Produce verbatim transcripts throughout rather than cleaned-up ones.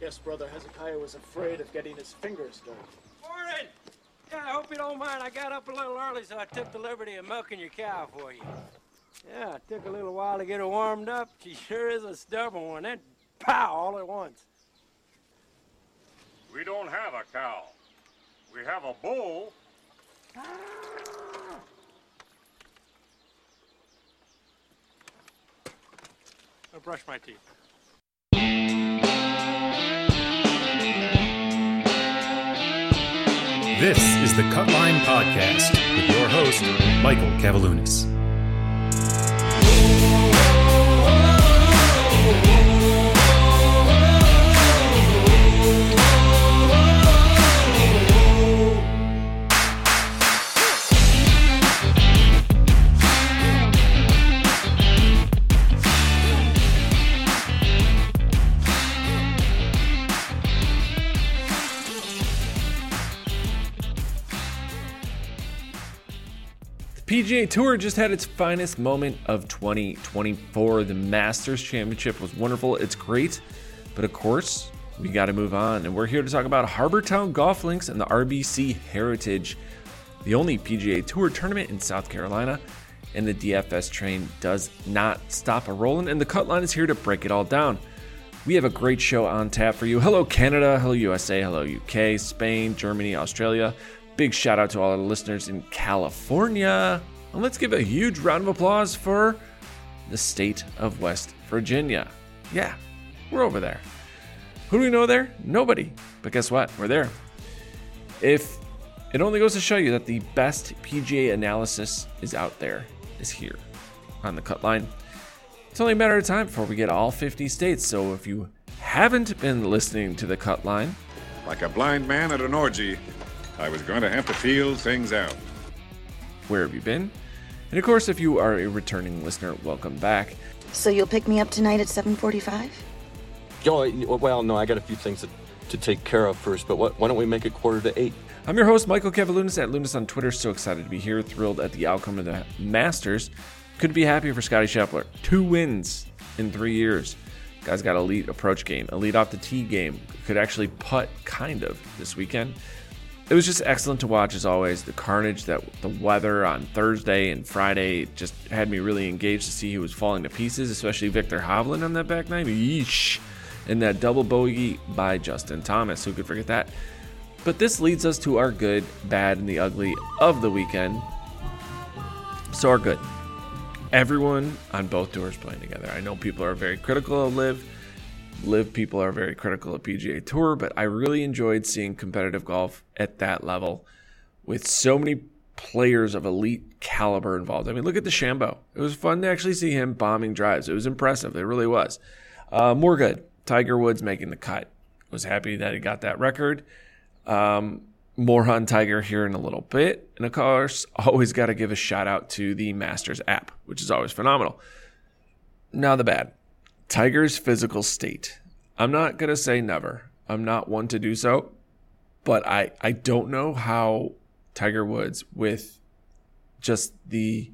guess Brother Hezekiah was afraid of getting his fingers dirty. Morning! Yeah, I hope you don't mind. I got up a little early, so I took the liberty of milking your cow for you. Yeah, it took a little while to get her warmed up. She sure is a stubborn one. Then, pow, all at once. We don't have a cow. We have a bull. I'll brush my teeth. This is the Cutline Podcast with your host, Michael Cavalunas. P G A Tour just had its finest moment of twenty twenty-four. The Masters Championship was wonderful. It's great. But of course, we got to move on. And we're here to talk about Harbour Town Golf Links and the R B C Heritage, the only P G A Tour tournament in South Carolina. And the D F S train does not stop a-rolling. And the Cutline is here to break it all down. We have a great show on tap for you. Hello, Canada. Hello, U S A. Hello, U K, Spain, Germany, Australia. Big shout out to all our listeners in California. And let's give a huge round of applause for the state of West Virginia. Yeah, we're over there. Who do we know there? Nobody. But guess what? We're there. If it only goes to show you that the best P G A analysis is out there, is here on the Cutline. It's only a matter of time before we get all fifty states. So if you haven't been listening to the Cutline, like a blind man at an orgy, I was going to have to feel things out. Where have you been? And of course, if you are a returning listener, welcome back. So you'll pick me up tonight at seven forty-five? Oh, well, no, I got a few things to, to take care of first, but what, why don't we make it quarter to eight? I'm your host, Michael Cavalunas, at Lunas on Twitter. So excited to be here, thrilled at the outcome of the Masters. Couldn't be happier for Scottie Scheffler. Two wins in three years. Guy's got elite approach game, elite off the tee game. Could actually putt, kind of, this weekend. It was just excellent to watch, as always. The carnage, that the weather on Thursday and Friday just had me really engaged to see who was falling to pieces, especially Victor Hovland on that back nine. Yeesh. And that double bogey by Justin Thomas. Who could forget that? But this leads us to our good, bad, and the ugly of the weekend. So our good. Everyone on both tours playing together. I know people are very critical of Liv. Live people are very critical of P G A Tour, but I really enjoyed seeing competitive golf at that level with so many players of elite caliber involved. I mean, look at DeChambeau. It was fun to actually see him bombing drives. It was impressive. It really was. Uh, more good. Tiger Woods making the cut. Was happy that he got that record. Um, more on Tiger here in a little bit. And of course, always got to give a shout out to the Masters app, which is always phenomenal. Now the bad. Tiger's physical state. I'm not going to say never. I'm not one to do so. But I, I don't know how Tiger Woods, with just the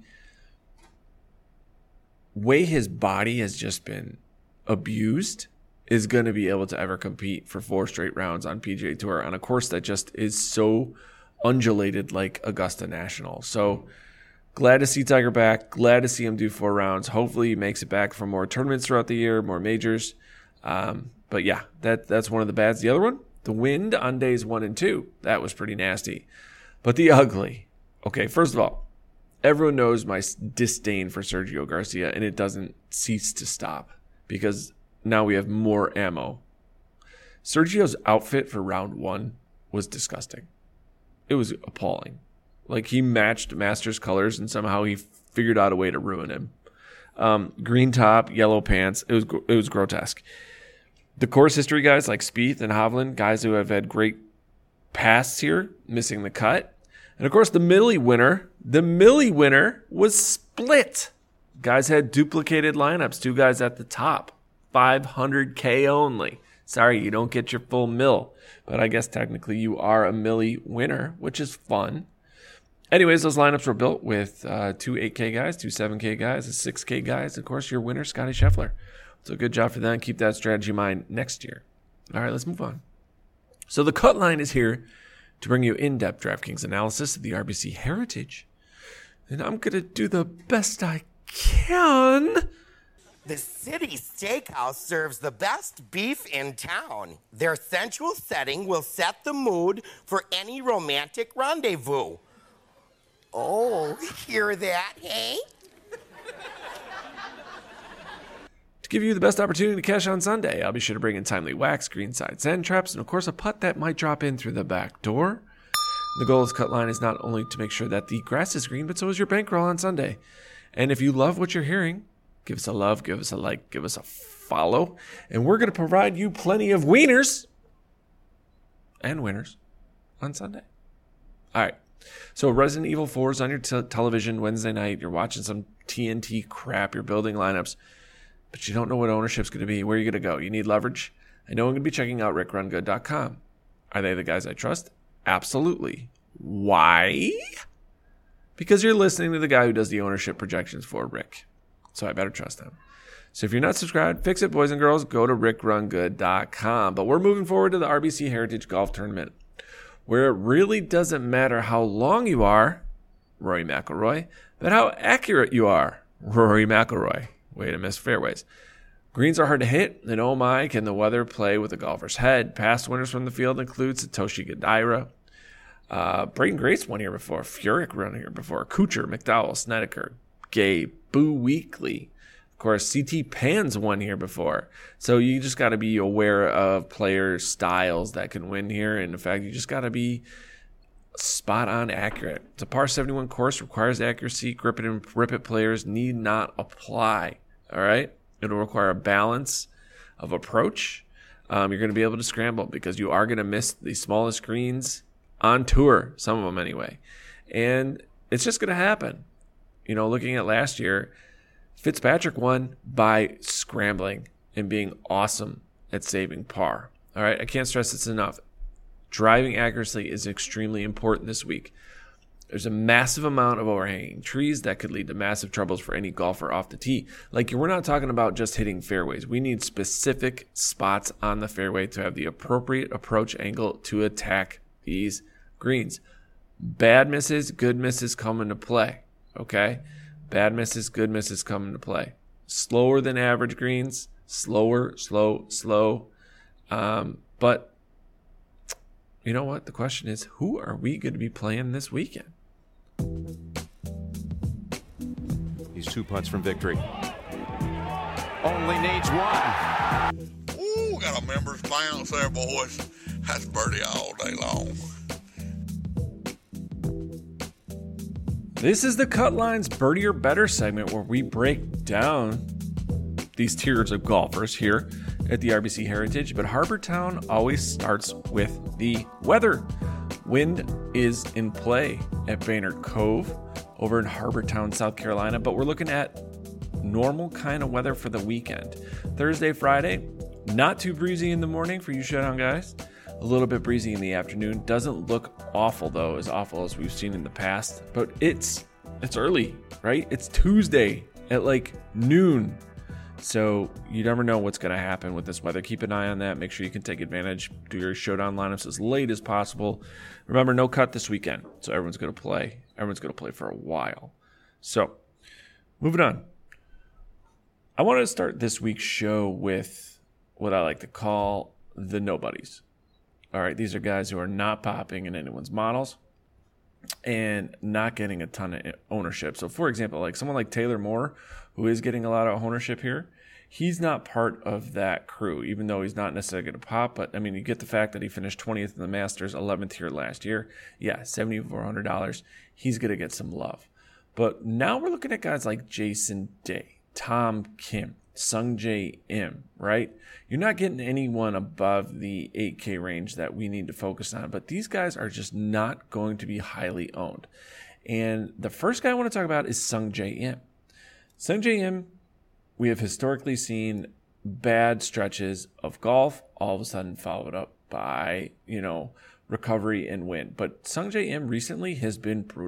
way his body has just been abused, is going to be able to ever compete for four straight rounds on P G A Tour on a course that just is so undulated like Augusta National. So glad to see Tiger back. Glad to see him do four rounds. Hopefully he makes it back for more tournaments throughout the year, more majors. Um, but yeah, that that's one of the bads. The other one, the wind on days one and two. That was pretty nasty. But the ugly. Okay, first of all, everyone knows my disdain for Sergio Garcia, and it doesn't cease to stop because now we have more ammo. Sergio's outfit for round one was disgusting. It was appalling. Like, he matched Masters colors, and somehow he figured out a way to ruin him. Um, green top, yellow pants. It was it was grotesque. The course history guys like Spieth and Hovland, guys who have had great pasts here, missing the cut. And, of course, the Millie winner, the Millie winner was split. Guys had duplicated lineups. Two guys at the top. five hundred K only. Sorry, you don't get your full mill. But I guess technically you are a Millie winner, which is fun. Anyways, those lineups were built with uh, two eight K guys, two seven K guys, a six K guys. Of course, your winner, Scottie Scheffler. So good job for them. Keep that strategy in mind next year. All right, let's move on. So the Cut Line is here to bring you in-depth DraftKings analysis of the R B C Heritage. And I'm going to do the best I can. The City Steakhouse serves the best beef in town. Their sensual setting will set the mood for any romantic rendezvous. Oh, hear that, hey? To give you the best opportunity to cash on Sunday, I'll be sure to bring in timely wax, greenside sand traps, and of course a putt that might drop in through the back door. The goal of Cut Line is not only to make sure that the grass is green, but so is your bankroll on Sunday. And if you love what you're hearing, give us a love, give us a like, give us a follow, and we're going to provide you plenty of wieners and winners on Sunday. All right. So Resident Evil four is on your t- television Wednesday night. You're watching some T N T crap. You're building lineups, but you don't know what ownership's going to be. Where are you going to go? You need leverage. I know I'm going to be checking out rick run good dot com. Are they the guys I trust? Absolutely. Why? Because you're listening to the guy who does the ownership projections for Rick. So I better trust him. So if you're not subscribed, fix it, boys and girls. Go to rick run good dot com. But we're moving forward to the R B C Heritage Golf Tournament, where it really doesn't matter how long you are, Rory McIlroy, but how accurate you are, Rory McIlroy. Way to miss fairways. Greens are hard to hit, and oh my, can the weather play with the golfer's head. Past winners from the field include Satoshi Kodaira. Uh, Braden Grace won here before. Furyk won here before. Kuchar, McDowell, Snedeker, Gay, Boo Weekley. Of course, C T Pans won here before. So you just got to be aware of player styles that can win here. And in fact, you just got to be spot on accurate. It's a par seventy-one course, requires accuracy. Grip it and rip it players need not apply. All right? It'll require a balance of approach. Um, you're going to be able to scramble because you are going to miss the smallest greens on tour, some of them anyway. And it's just going to happen. You know, looking at last year, Fitzpatrick won by scrambling and being awesome at saving par. All right, I can't stress this enough. Driving accuracy is extremely important this week. There's a massive amount of overhanging trees that could lead to massive troubles for any golfer off the tee. Like, we're not talking about just hitting fairways. We need specific spots on the fairway to have the appropriate approach angle to attack these greens. Bad misses, good misses come into play. Okay? Bad misses, good misses come into play. Slower than average greens. Slower, slow, slow. Um, but you know what? The question is, who are we going to be playing this weekend? He's two putts from victory. Only needs one. Ooh, got a members bounce there, boys. That's birdie all day long. This is the Cut Line's Birdie or Better segment, where we break down these tiers of golfers here at the R B C Heritage. But Harbour Town always starts with the weather. Wind is in play at Baynard Cove over in Harbour Town, South Carolina. But we're looking at normal kind of weather for the weekend. Thursday, Friday, not too breezy in the morning for you shutdown guys. A little bit breezy in the afternoon. Doesn't look awful, though, as awful as we've seen in the past. But it's it's early, right? It's Tuesday at like noon. So you never know what's going to happen with this weather. Keep an eye on that. Make sure you can take advantage. Do your showdown lineups as late as possible. Remember, no cut this weekend. So everyone's going to play. Everyone's going to play for a while. So moving on. I wanted to start this week's show with what I like to call the nobodies. All right, these are guys who are not popping in anyone's models and not getting a ton of ownership. So, for example, like someone like Taylor Moore, who is getting a lot of ownership here, he's not part of that crew, even though he's not necessarily going to pop. But, I mean, you get the fact that he finished twentieth in the Masters, eleventh here last year. Yeah, seven thousand four hundred dollars. He's going to get some love. But now we're looking at guys like Jason Day, Tom Kim, Sungjae Im, right? You're not getting anyone above the eight K range that we need to focus on, but these guys are just not going to be highly owned. And the first guy I want to talk about is Sungjae Im. Sungjae Im, we have historically seen bad stretches of golf, all of a sudden followed up by, you know, recovery and win. But Sungjae Im recently has been brutal.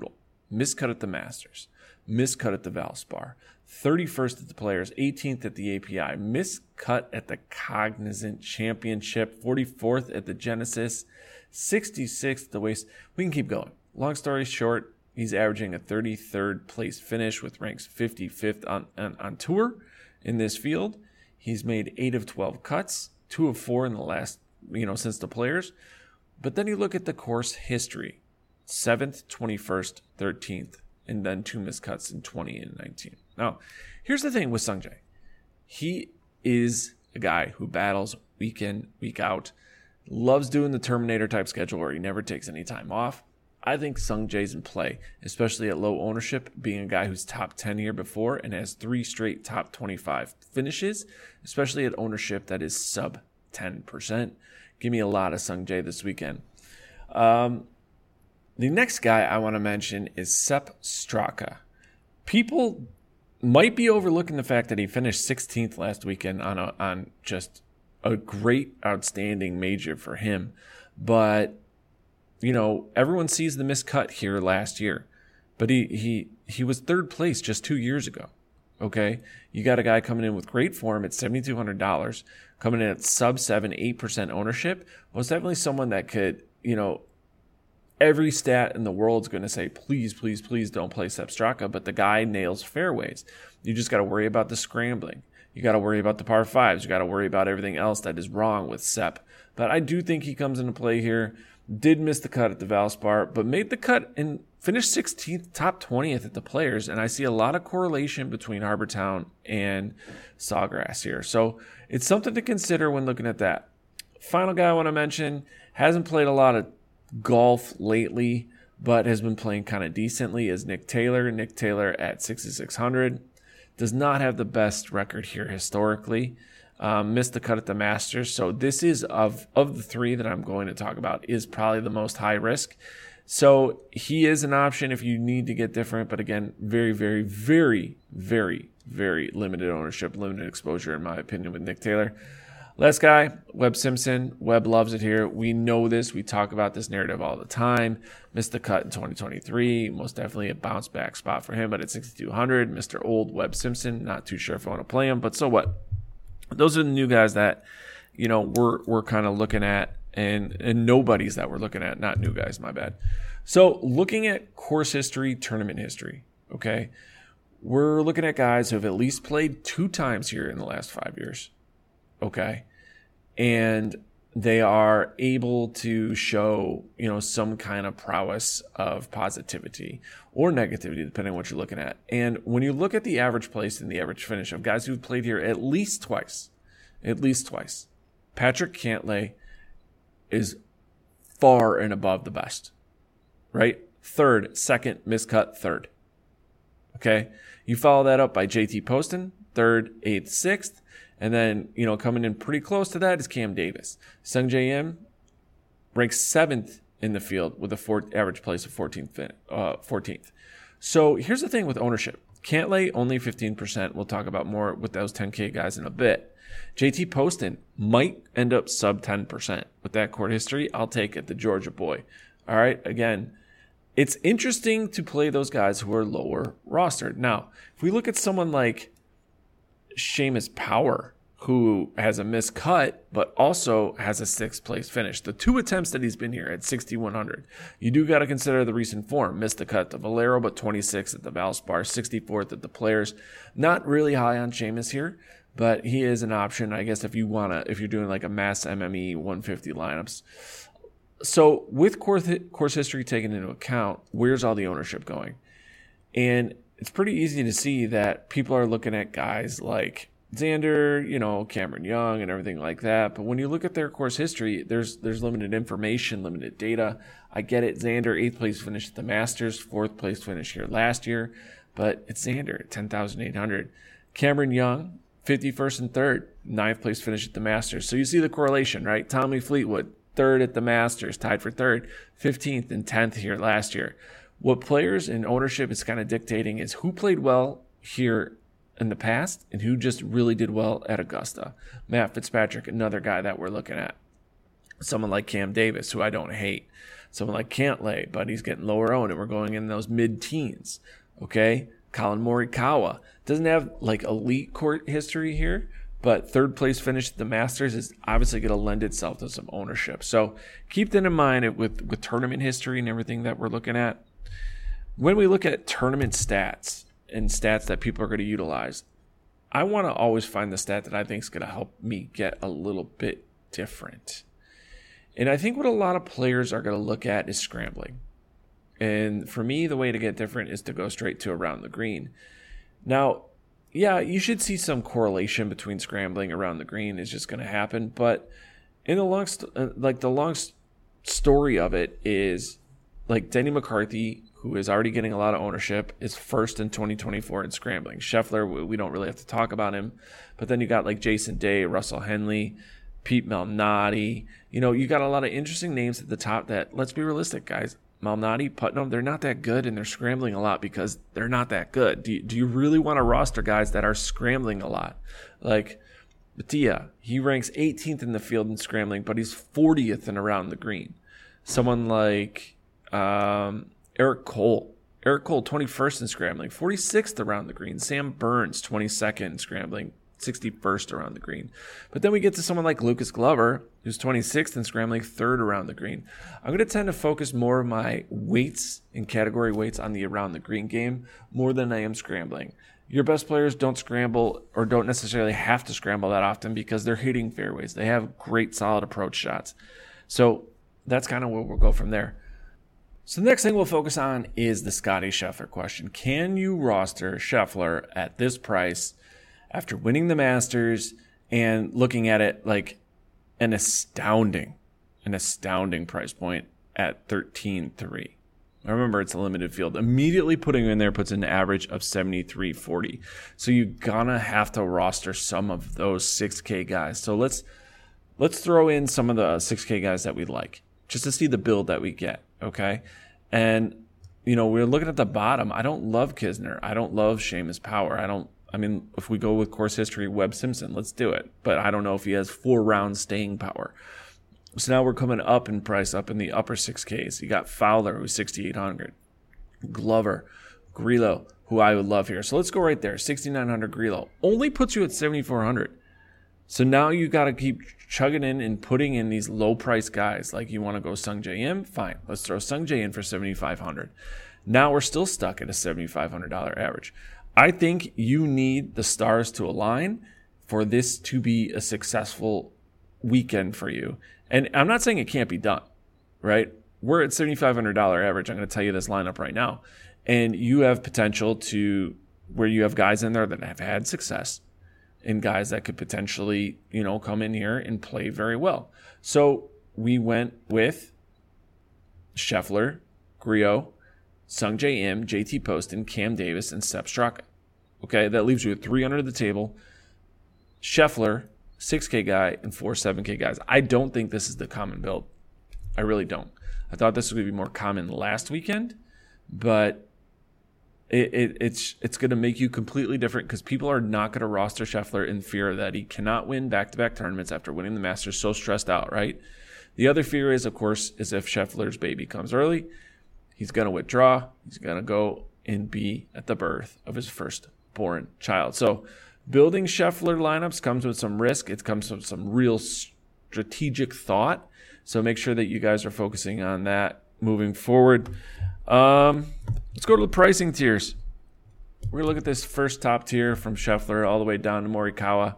miscut at the Masters, miscut at the Valspar, thirty-first at the Players, eighteenth at the A P I, miscut at the Cognizant Championship, forty-fourth at the Genesis, sixty-sixth at the Waste. We can keep going. Long story short, he's averaging a thirty-third place finish with ranks fifty-fifth on, on, on tour in this field. He's made eight of twelve cuts, two of four in the last, you know, since the Players. But then you look at the course history, seventh, twenty-first, thirteenth, and then two miscuts in twenty and nineteen. Now, here's the thing with Sungjae. He is a guy who battles week in, week out, loves doing the Terminator type schedule where he never takes any time off. I think Sungjae's in play, especially at low ownership, being a guy who's top ten here before and has three straight top twenty-five finishes, especially at ownership that is sub ten percent. Give me a lot of Sungjae this weekend. Um, the next guy I want to mention is Sepp Straka. People might be overlooking the fact that he finished sixteenth last weekend on a, on just a great, outstanding major for him. But, you know, everyone sees the miscut here last year. But he he he was third place just two years ago. Okay? You got a guy coming in with great form at seven thousand two hundred dollars, coming in at sub seven, eight percent ownership. Was definitely someone that could, you know, every stat in the world is going to say, please, please, please don't play Sepp Straka, but the guy nails fairways. You just got to worry about the scrambling. You got to worry about the par fives. You got to worry about everything else that is wrong with Sepp. But I do think he comes into play here. Did miss the cut at the Valspar, but made the cut and finished sixteenth, top twentieth at the Players. And I see a lot of correlation between Harbour Town and Sawgrass here. So it's something to consider when looking at that. Final guy I want to mention, hasn't played a lot of golf lately, but has been playing kind of decently, is Nick Taylor. Nick Taylor at sixty-six hundred. Does not have the best record here historically. Um, missed the cut at the Masters. So this is, of, of the three that I'm going to talk about, is probably the most high risk. So he is an option if you need to get different. But again, very, very, very, very, very limited ownership, limited exposure in my opinion with Nick Taylor. Last guy, Webb Simpson. Webb loves it here. We know this. We talk about this narrative all the time. Missed the cut in twenty twenty-three. Most definitely a bounce back spot for him, but at sixty-two hundred, Mister Old Webb Simpson. Not too sure if I want to play him, but so what? Those are the new guys that, you know, we're we're kind of looking at, and and nobodies that we're looking at. Not new guys, my bad. So looking at course history, tournament history, okay? We're looking at guys who have at least played two times here in the last five years. Okay. And they are able to show, you know, some kind of prowess of positivity or negativity, depending on what you're looking at. And when you look at the average place and the average finish of guys who've played here at least twice, at least twice, Patrick Cantlay is far and above the best, right? Third, second, miscut, third. Okay. You follow that up by J T Poston, third, eighth, sixth. And then, you know, coming in pretty close to that is Cam Davis. Sungjae Im ranks seventh in the field with a four, average place of fourteenth, uh, fourteenth. So here's the thing with ownership. Cantlay, only fifteen percent. We'll talk about more with those ten K guys in a bit. J T Poston might end up sub ten percent. With that court history, I'll take it, the Georgia boy. All right, again, it's interesting to play those guys who are lower rostered. Now, if we look at someone like Seamus Power, who has a miscut, but also has a sixth place finish. The two attempts that he's been here at sixty-one hundred. You do got to consider the recent form. Missed the cut to Valero, but twenty-sixth at the Valspar, sixty-fourth at the Players. Not really high on Seamus here, but he is an option, I guess, if you want to, if you're doing like a mass M M E one fifty lineups. So with course, course history taken into account, where's all the ownership going? And it's pretty easy to see that people are looking at guys like Xander, you know, Cameron Young and everything like that. But when you look at their course history, there's there's limited information, limited data. I get it. Xander, eighth place finish at the Masters, fourth place finish here last year. But it's Xander at ten thousand eight hundred. Cameron Young, fifty-first and third, ninth place finish at the Masters. So you see the correlation, right? Tommy Fleetwood, third at the Masters, tied for third, fifteenth and tenth here last year. What players and ownership is kind of dictating is who played well here in the past and who just really did well at Augusta. Matt Fitzpatrick, another guy that we're looking at. Someone like Cam Davis, who I don't hate. Someone like Cantlay, but he's getting lower owned, and we're going in those mid-teens. Okay, Colin Morikawa doesn't have like elite court history here, but third place finish at the Masters is obviously going to lend itself to some ownership. So keep that in mind with, with tournament history and everything that we're looking at. When we look at tournament stats and stats that people are going to utilize, I want to always find the stat that I think is going to help me get a little bit different. And I think what a lot of players are going to look at is scrambling. And for me, the way to get different is to go straight to around the green. Now, yeah, you should see some correlation between scrambling around the green. Is just going to happen. But in the long, st- uh, like the long st- story of it is, like Denny McCarthy, who is already getting a lot of ownership, is first in twenty twenty-four in scrambling. Scheffler, we don't really have to talk about him. But then you got like Jason Day, Russell Henley, Pete Malnati. You know, you got a lot of interesting names at the top that, let's be realistic, guys. Malnati, Putnam, they're not that good, and they're scrambling a lot because they're not that good. Do you, do you really want to roster guys that are scrambling a lot? Like Batia, he ranks eighteenth in the field in scrambling, but he's fortieth in around the green. Someone like um, Eric Cole. Eric Cole, twenty-first in scrambling, forty-sixth around the green. Sam Burns, twenty-second in scrambling, sixty-first around the green. But then we get to someone like Lucas Glover, who's twenty-sixth in scrambling, third around the green. I'm going to tend to focus more of my weights and category weights on the around the green game more than I am scrambling. Your best players don't scramble or don't necessarily have to scramble that often because they're hitting fairways. They have great solid approach shots. So that's kind of where we'll go from there. So the next thing we'll focus on is the Scottie Scheffler question. Can you roster Scheffler at this price after winning the Masters and looking at it like an astounding, an astounding price point at thirteen three? Remember, it's a limited field. Immediately putting him in there puts an average of seventy-three forty. So you're gonna have to roster some of those six K guys. So let's let's throw in some of the six K guys that we like, just to see the build that we get, okay? And, you know, we're looking at the bottom. I don't love Kisner. I don't love Seamus Power. I don't, I mean, if we go with course history, Webb Simpson, let's do it. But I don't know if he has four round staying power. So now we're coming up in price, up in the upper six Ks. You got Fowler, who's sixty-eight hundred. Glover, Grillo, who I would love here. So let's go right there. sixty-nine hundred Grillo. Only puts you at seventy-four hundred. So now you got to keep chugging in and putting in these low price guys. Like you want to go Sung J M? Fine. Let's throw Sung J in for seventy-five hundred. Now we're still stuck at a seventy-five hundred dollars average. I think you need the stars to align for this to be a successful weekend for you. And I'm not saying it can't be done, right? We're at seventy-five hundred dollars average. I'm going to tell you this lineup right now. And you have potential to where you have guys in there that have had success and guys that could potentially, you know, come in here and play very well. So we went with Scheffler, Grillo, Sung J M, J T Poston, Cam Davis, and Sepp Straka. Okay, that leaves you at three under the table. Scheffler, six K guy, and four seven K guys. I don't think this is the common build. I really don't. I thought this was going to be more common last weekend, but it, it, it's it's going to make you completely different because people are not going to roster Scheffler in fear that he cannot win back-to-back tournaments after winning the Masters, so stressed out, right? The other fear is, of course, is if Scheffler's baby comes early, he's going to withdraw. He's going to go and be at the birth of his firstborn child. So building Scheffler lineups comes with some risk. It comes with some real strategic thought. So make sure that you guys are focusing on that moving forward. Um, let's go to the pricing tiers. We're going to look at this first top tier from Scheffler all the way down to Morikawa.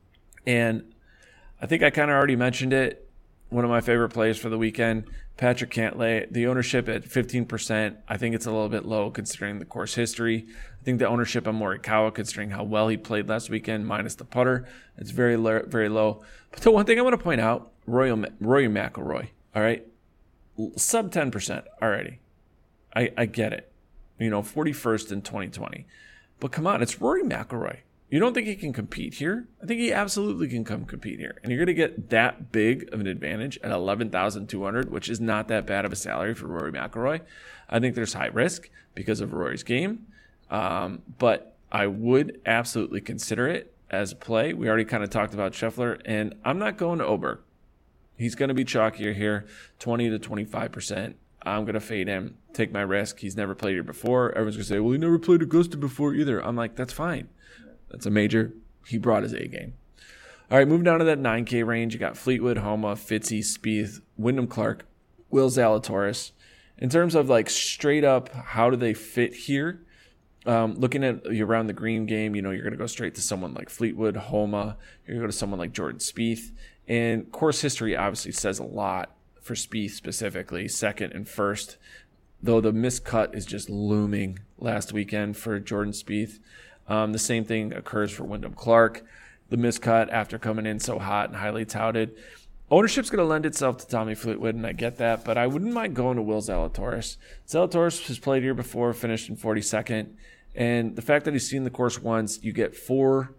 And I think I kind of already mentioned it. One of my favorite plays for the weekend, Patrick Cantlay. The ownership at fifteen percent, I think it's a little bit low considering the course history. I think the ownership on Morikawa, considering how well he played last weekend, minus the putter, it's very, very low. But the one thing I want to point out, Rory, Rory McIlroy, all right? Sub ten percent already. I, I get it. You know, forty-first in twenty twenty. But come on, it's Rory McIlroy. You don't think he can compete here? I think he absolutely can come compete here. And you're going to get that big of an advantage at eleven thousand two hundred, which is not that bad of a salary for Rory McIlroy. I think there's high risk because of Rory's game. Um, but I would absolutely consider it as a play. We already kind of talked about Scheffler, and I'm not going to Oberg. He's going to be chalkier here, twenty to twenty-five percent. I'm going to fade him, take my risk. He's never played here before. Everyone's going to say, well, he never played Augusta before either. I'm like, that's fine. That's a major. He brought his A game. All right, moving down to that nine K range, you got Fleetwood, Homa, Fitzy, Spieth, Wyndham Clark, Will Zalatoris. In terms of like straight up, how do they fit here? Um, looking at around the green game, you know, you're going to go straight to someone like Fleetwood, Homa. You're going to go to someone like Jordan Spieth. And course history obviously says a lot for Spieth specifically, second and first. Though the miscut is just looming last weekend for Jordan Spieth. Um, the same thing occurs for Wyndham Clark. The miscut after coming in so hot and highly touted. Ownership's going to lend itself to Tommy Fleetwood, and I get that, but I wouldn't mind going to Will Zalatoris. Zalatoris has played here before, finished in forty-second, and the fact that he's seen the course once, you get four,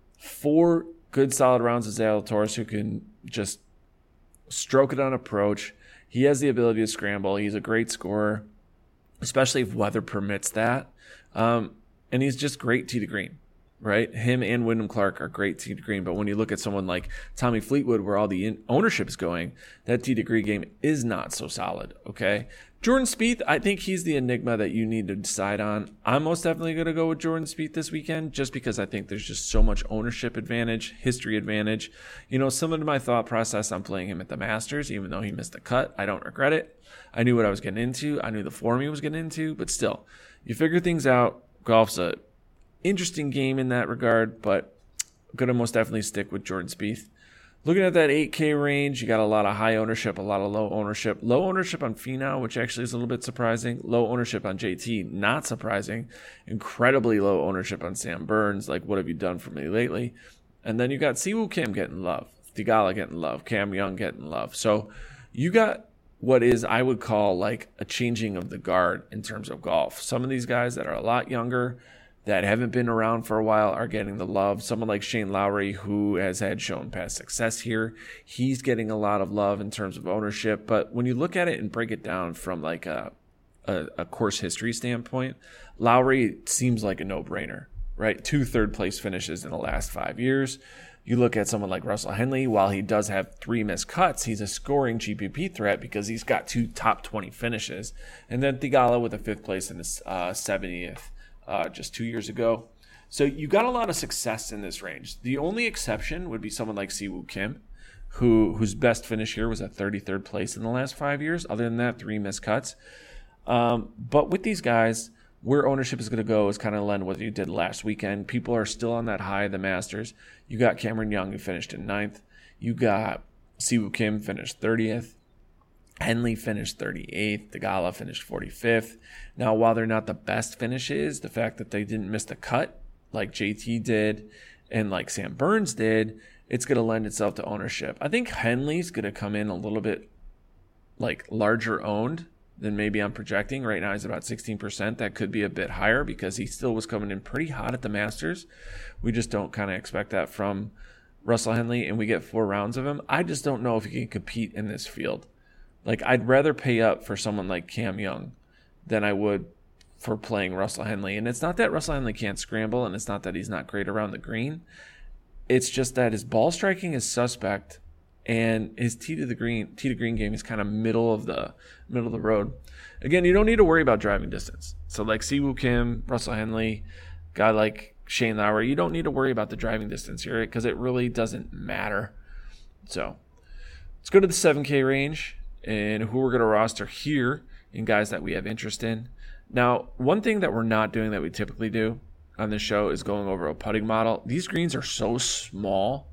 four good solid rounds of Zalatoris who can just stroke it on approach. He has the ability to scramble. He's a great scorer, especially if weather permits that, um, and he's just great tee to green. Right? Him and Wyndham Clark are great tee to green, but when you look at someone like Tommy Fleetwood, where all the in- ownership is going, that tee to green game is not so solid, okay? Jordan Spieth, I think he's the enigma that you need to decide on. I'm most definitely going to go with Jordan Spieth this weekend just because I think there's just so much ownership advantage, history advantage. You know, similar to my thought process on playing him at the Masters, even though he missed a cut, I don't regret it. I knew what I was getting into. I knew the form he was getting into, but still, you figure things out. Golf's a interesting game in that regard, but I'm going to most definitely stick with Jordan Spieth. Looking at that eight K range, you got a lot of high ownership, a lot of low ownership. Low ownership on Finau, which actually is a little bit surprising. Low ownership on J T, not surprising. Incredibly low ownership on Sam Burns, like what have you done for me lately? And then you got Siwoo Kim getting love, Theegala getting love, Cam Young getting love. So you got what is, I would call, like a changing of the guard in terms of golf. Some of these guys that are a lot younger, that haven't been around for a while, are getting the love. Someone like Shane Lowry, who has had shown past success here, he's getting a lot of love in terms of ownership. But when you look at it and break it down from like a, a, a course history standpoint, Lowry seems like a no-brainer, right? Two third-place finishes in the last five years. You look at someone like Russell Henley, while he does have three missed cuts, he's a scoring G P P threat because he's got two top twenty finishes. And then Theegala with a fifth place in the uh, seventieth. Uh, just two years ago. So you got a lot of success in this range. The only exception would be someone like Siwoo Kim, who whose best finish here was a thirty-third place in the last five years. Other than that, three missed cuts. Um, but with these guys, where ownership is going to go is kind of lend what you did last weekend. People are still on that high of the Masters. You got Cameron Young, who finished in ninth. You got Siwoo Kim, finished thirtieth. Henley finished thirty-eighth. Theegala finished forty-fifth. Now, while they're not the best finishes, the fact that they didn't miss the cut like J T did and like Sam Burns did, it's going to lend itself to ownership. I think Henley's going to come in a little bit like larger owned than maybe I'm projecting. Right now he's about sixteen percent. That could be a bit higher because he still was coming in pretty hot at the Masters. We just don't kind of expect that from Russell Henley, and we get four rounds of him. I just don't know if he can compete in this field. Like, I'd rather pay up for someone like Cam Young than I would for playing Russell Henley. And it's not that Russell Henley can't scramble, and it's not that he's not great around the green. It's just that his ball striking is suspect, and his tee to the green, tee to green game is kind of middle of the middle of the road. Again, you don't need to worry about driving distance. So like Siwoo Kim, Russell Henley, guy like Shane Lowry, you don't need to worry about the driving distance here because it really doesn't matter. So let's go to the seven K range and who we're going to roster here in guys that we have interest in. Now, one thing that we're not doing that we typically do on this show is going over a putting model. These greens are so small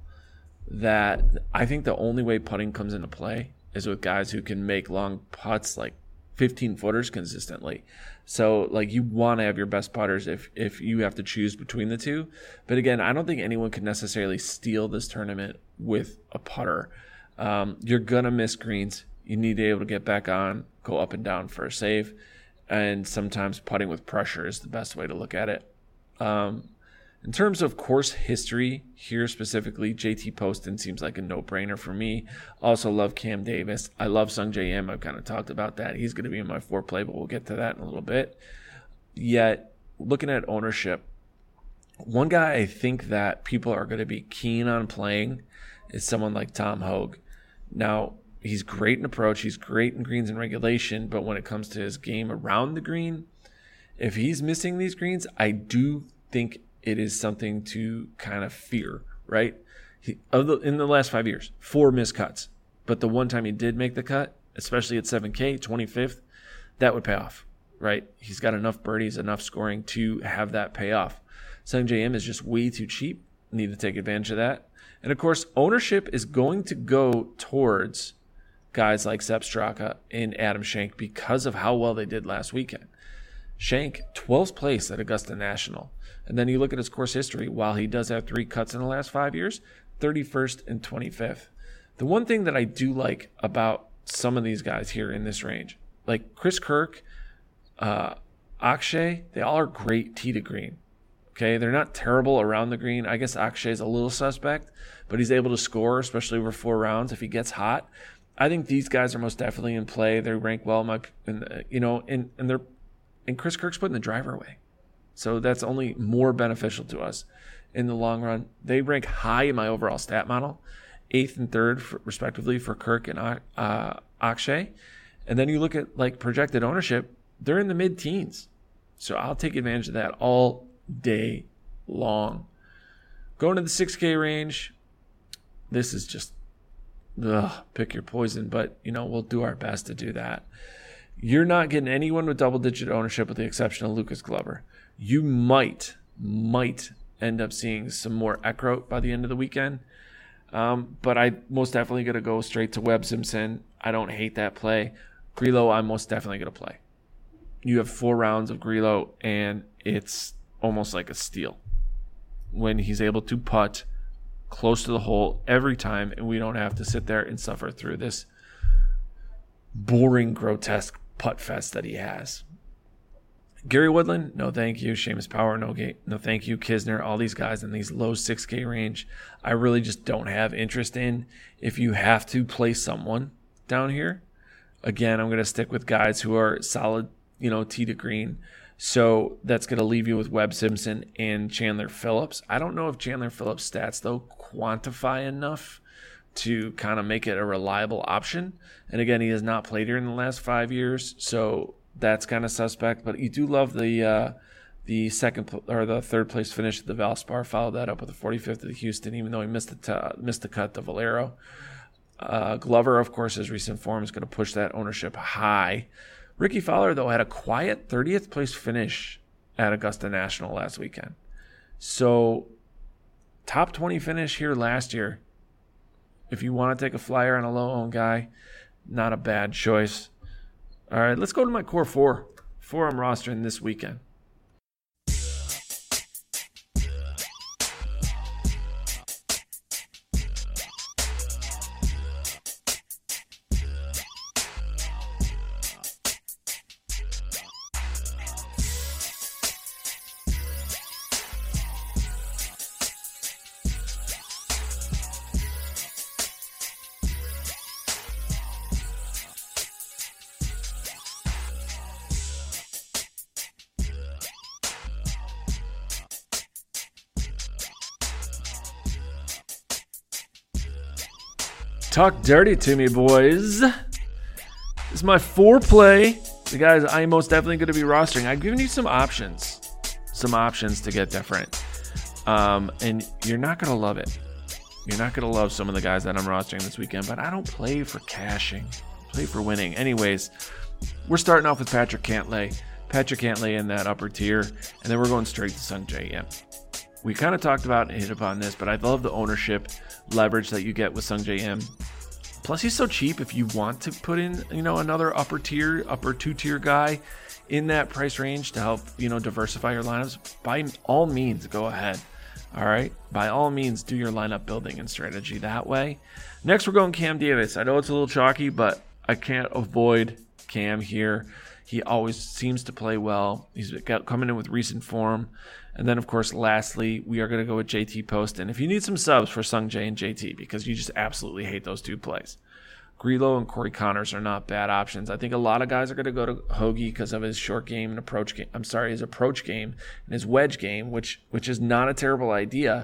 that I think the only way putting comes into play is with guys who can make long putts like fifteen footers consistently. So like you want to have your best putters if if you have to choose between the two. But again, I don't think anyone can necessarily steal this tournament with a putter. Um, you're going to miss greens. You need to be able to get back on, go up and down for a save. And sometimes putting with pressure is the best way to look at it. Um, in terms of course history here specifically, J T Poston seems like a no-brainer for me. Also love Cam Davis. I love Sungjae Im. I've kind of talked about that. He's going to be in my foreplay, but we'll get to that in a little bit. Yet, looking at ownership, one guy I think that people are going to be keen on playing is someone like Tom Hoge. Now, he's great in approach. He's great in greens and regulation. But when it comes to his game around the green, if he's missing these greens, I do think it is something to kind of fear, right? He, of the, in the last five years, four missed cuts. But the one time he did make the cut, especially at seven K, twenty-fifth, that would pay off, right? He's got enough birdies, enough scoring to have that pay off. Sungjae Im is just way too cheap. Need to take advantage of that. And, of course, ownership is going to go towards guys like Sepp Straka and Adam Schenk because of how well they did last weekend. Schenk, twelfth place at Augusta National. And then you look at his course history, while he does have three cuts in the last five years, thirty-first and twenty-fifth. The one thing that I do like about some of these guys here in this range, like Chris Kirk, uh, Akshay, they all are great tee to green. Okay, they're not terrible around the green. I guess Akshay is a little suspect, but he's able to score, especially over four rounds if he gets hot. I think these guys are most definitely in play. They rank well in my, in, you know, and and they're, and Chris Kirk's putting the driver away, so that's only more beneficial to us in the long run. They rank high in my overall stat model, eighth and third for, respectively for Kirk and uh, Akshay, and then you look at like projected ownership, they're in the mid-teens, so I'll take advantage of that all day long. Going to the six K range, this is just ugh, pick your poison, but you know, we'll do our best to do that. You're not getting anyone with double-digit ownership with the exception of Lucas Glover. You might, might end up seeing some more Eckroat by the end of the weekend, um, but I most definitely going to go straight to Webb Simpson. I don't hate that play. Grillo, I'm most definitely going to play. You have four rounds of Grillo, and it's almost like a steal when he's able to putt close to the hole every time, and we don't have to sit there and suffer through this boring, grotesque putt fest that he has. Gary Woodland, no thank you. Seamus Power, no, no thank you. Kisner, all these guys in these low six K range, I really just don't have interest in. If you have to play someone down here, again, I'm going to stick with guys who are solid, you know, tee to green. So that's going to leave you with Webb Simpson and Chandler Phillips. I don't know if Chandler Phillips' stats, though, quantify enough to kind of make it a reliable option. And again, he has not played here in the last five years, so that's kind of suspect. But you do love the uh, the second or the third place finish at the Valspar. Followed that up with the forty-fifth at the Houston, even though he missed the t- missed the cut to Valero. Uh, Glover, of course, his recent form is going to push that ownership high. Ricky Fowler, though, had a quiet thirtieth place finish at Augusta National last weekend. So, top twenty finish here last year. If you want to take a flyer on a low-owned guy, not a bad choice. All right, let's go to my core four. Four I'm rostering this weekend. Talk dirty to me, boys. This is my foreplay. The guys I'm most definitely going to be rostering. I've given you some options. Some options to get different. Um, and you're not going to love it. You're not going to love some of the guys that I'm rostering this weekend, but I don't play for cashing. I play for winning. Anyways, we're starting off with Patrick Cantlay. Patrick Cantlay in that upper tier, and then we're going straight to Sungjae Im. We kind of talked about and hit upon this, but I love the ownership leverage that you get with Sungjae Im. Plus, he's so cheap. If you want to put in, you know, another upper tier, upper two tier guy in that price range to help, you know, diversify your lineups, by all means, go ahead. All right, by all means, do your lineup building and strategy that way. Next, we're going Cam Davis. I know it's a little chalky, but I can't avoid Cam here. He always seems to play well. He's got, coming in with recent form. And then, of course, lastly, we are going to go with J T Poston. If you need some subs for Sungjae and J T, because you just absolutely hate those two plays, Grillo and Corey Connors are not bad options. I think a lot of guys are going to go to Hoagie because of his short game and approach game. I'm sorry, his approach game and his wedge game, which which is not a terrible idea.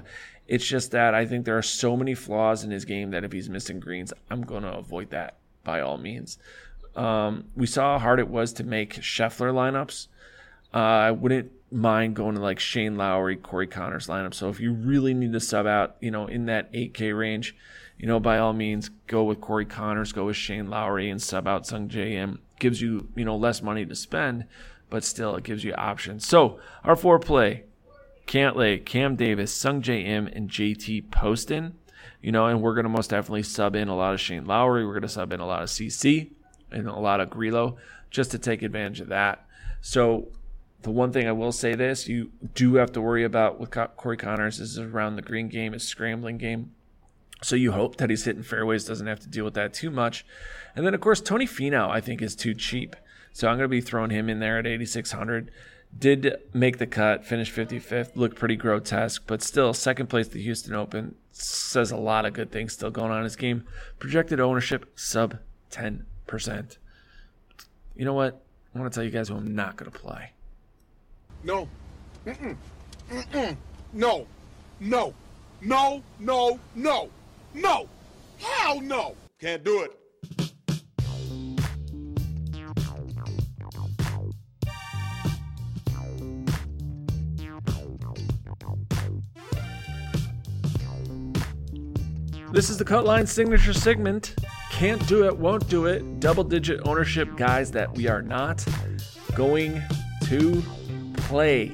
It's just that I think there are so many flaws in his game that if he's missing greens, I'm going to avoid that by all means. Um, we saw how hard it was to make Scheffler lineups. Uh, I wouldn't mind going to like Shane Lowry, Corey Connors lineup. So if you really need to sub out, you know, in that eight K range, you know, by all means, go with Corey Connors, go with Shane Lowry, and sub out Sungjae Im. Gives you, you know, less money to spend, but still it gives you options. So our four play, Cantlay, Cam Davis, Sungjae Im, and J T Poston. You know, and we're going to most definitely sub in a lot of Shane Lowry. We're going to sub in a lot of C C and a lot of Grillo just to take advantage of that. So the one thing I will say this, you do have to worry about with Corey Connors is around the green game, his scrambling game. So you hope that he's hitting fairways, doesn't have to deal with that too much. And then, of course, Tony Finau, I think, is too cheap. So I'm going to be throwing him in there at eighty-six hundred. Did make the cut, finished fifty-fifth, looked pretty grotesque, but still second place at the Houston Open. Says a lot of good things still going on in his game. Projected ownership, sub ten percent. You know what? I want to tell you guys who I'm not going to play. No. Mm-mm. Mm-mm. No. No. No. No. No. No. Hell no. Can't do it. This is the Cutline signature segment. Can't do it, won't do it. Double-digit ownership guys that we are not going to play.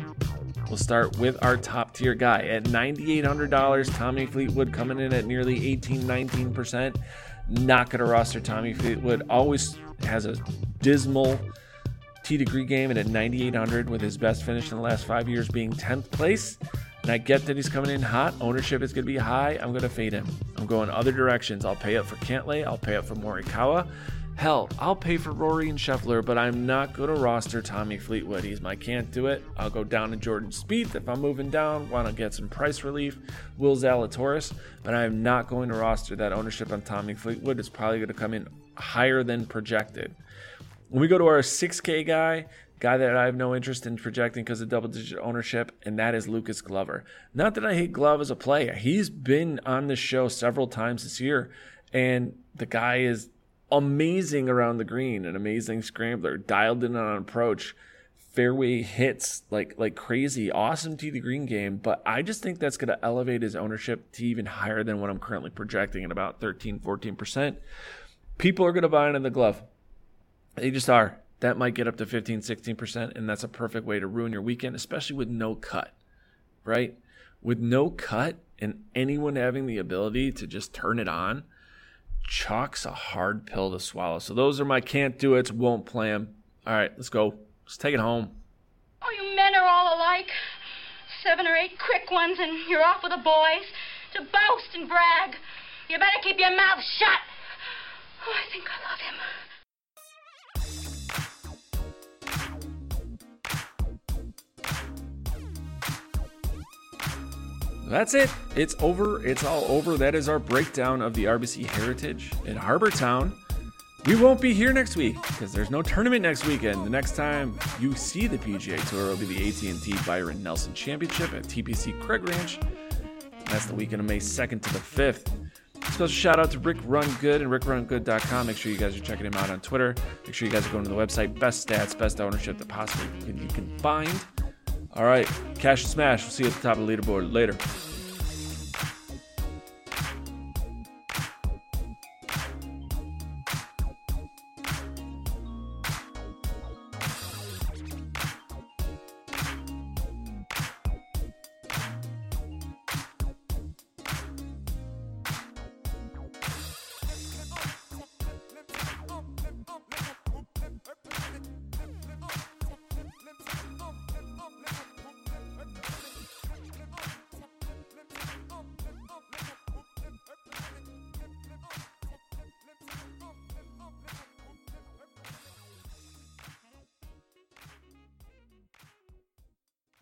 We'll start with our top-tier guy. At nine thousand eight hundred dollars, Tommy Fleetwood coming in at nearly eighteen, nineteen percent. Not going to roster Tommy Fleetwood. Always has a dismal T-degree game, and at nine thousand eight hundred with his best finish in the last five years being tenth place. And I get that he's coming in hot. Ownership is going to be high. I'm going to fade him. I'm going other directions. I'll pay up for Cantlay. I'll pay up for Morikawa. Hell, I'll pay for Rory and Scheffler, but I'm not going to roster Tommy Fleetwood. He's my can't do it. I'll go down to Jordan Spieth if I'm moving down, want to get some price relief. Will Zalatoris, but I'm not going to roster that ownership on Tommy Fleetwood. It's probably going to come in higher than projected. When we go to our six K guy, guy that I have no interest in projecting because of double-digit ownership, and that is Lucas Glover. Not that I hate Glove as a player. He's been on this show several times this year, and the guy is amazing around the green, an amazing scrambler, dialed in on approach, fairway hits like like crazy, awesome tee to green game, but I just think that's going to elevate his ownership to even higher than what I'm currently projecting at about thirteen, fourteen percent. People are going to buy into the Glove. They just are. That might get up to fifteen, sixteen percent, and that's a perfect way to ruin your weekend, especially with no cut, right? With no cut and anyone having the ability to just turn it on, chalk's a hard pill to swallow. So those are my can't do it, won't play them. All right, let's go. Let's take it home. Oh, you men are all alike. Seven or eight quick ones, and you're off with the boys to boast and brag. You better keep your mouth shut. Oh, I think I love him. That's it. It's over. It's all over. That is our breakdown of the R B C Heritage in Harbour Town. We won't be here next week because there's no tournament next weekend. The next time you see the P G A Tour will be the A T and T Byron Nelson Championship at T P C Craig Ranch. That's the weekend of May second to the fifth. Special shout out to Rick Run Good and rick run good dot com. Make sure you guys are checking him out on Twitter. Make sure you guys are going to the website. Best stats, best ownership that possibly you can find. All right, Cash and Smash. We'll see you at the top of the leaderboard later.